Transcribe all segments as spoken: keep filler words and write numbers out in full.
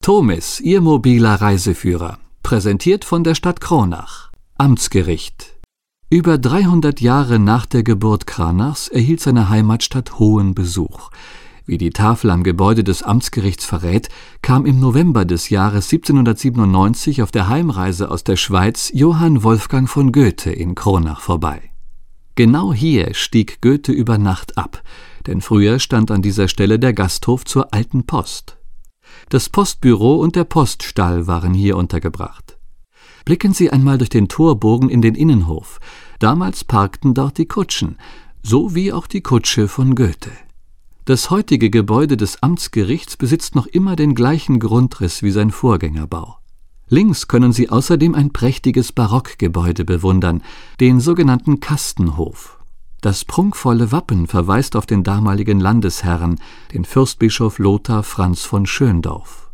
Tomis, Ihr mobiler Reiseführer. Präsentiert von der Stadt Kronach. Amtsgericht. Über dreihundert Jahre nach der Geburt Cranachs erhielt seine Heimatstadt hohen Besuch. Wie die Tafel am Gebäude des Amtsgerichts verrät, kam im November des Jahres siebzehnhundertsiebenundneunzig auf der Heimreise aus der Schweiz Johann Wolfgang von Goethe in Kronach vorbei. Genau hier stieg Goethe über Nacht ab, denn früher stand an dieser Stelle der Gasthof zur Alten Post. Das Postbüro und der Poststall waren hier untergebracht. Blicken Sie einmal durch den Torbogen in den Innenhof. Damals parkten dort die Kutschen, so wie auch die Kutsche von Goethe. Das heutige Gebäude des Amtsgerichts besitzt noch immer den gleichen Grundriss wie sein Vorgängerbau. Links können Sie außerdem ein prächtiges Barockgebäude bewundern, den sogenannten Kastenhof. Das prunkvolle Wappen verweist auf den damaligen Landesherrn, den Fürstbischof Lothar Franz von Schöndorf.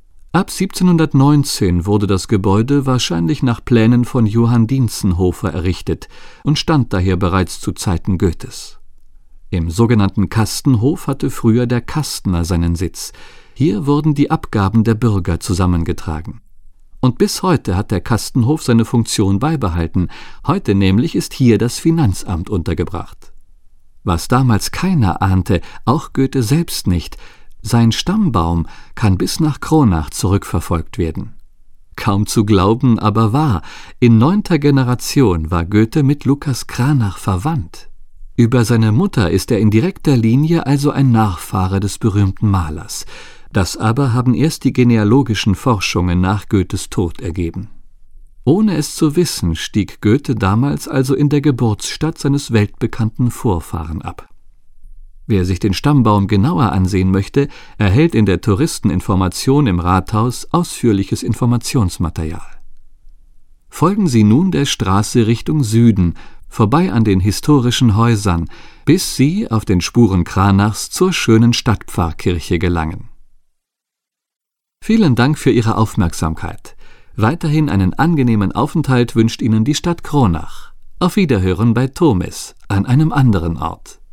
Ab siebzehnhundertneunzehn wurde das Gebäude wahrscheinlich nach Plänen von Johann Dientzenhofer errichtet und stand daher bereits zu Zeiten Goethes. Im sogenannten Kastenhof hatte früher der Kastner seinen Sitz. Hier wurden die Abgaben der Bürger zusammengetragen. Und bis heute hat der Kastenhof seine Funktion beibehalten. Heute nämlich ist hier das Finanzamt untergebracht. Was damals keiner ahnte, auch Goethe selbst nicht: Sein Stammbaum kann bis nach Kronach zurückverfolgt werden. Kaum zu glauben, aber wahr: In neunter Generation war Goethe mit Lucas Cranach verwandt. Über seine Mutter ist er in direkter Linie also ein Nachfahre des berühmten Malers. Das aber haben erst die genealogischen Forschungen nach Goethes Tod ergeben. Ohne es zu wissen, stieg Goethe damals also in der Geburtsstadt seines weltbekannten Vorfahren ab. Wer sich den Stammbaum genauer ansehen möchte, erhält in der Touristeninformation im Rathaus ausführliches Informationsmaterial. Folgen Sie nun der Straße Richtung Süden, vorbei an den historischen Häusern, bis Sie auf den Spuren Cranachs zur schönen Stadtpfarrkirche gelangen. Vielen Dank für Ihre Aufmerksamkeit. Weiterhin einen angenehmen Aufenthalt wünscht Ihnen die Stadt Kronach. Auf Wiederhören bei Tomis, an einem anderen Ort.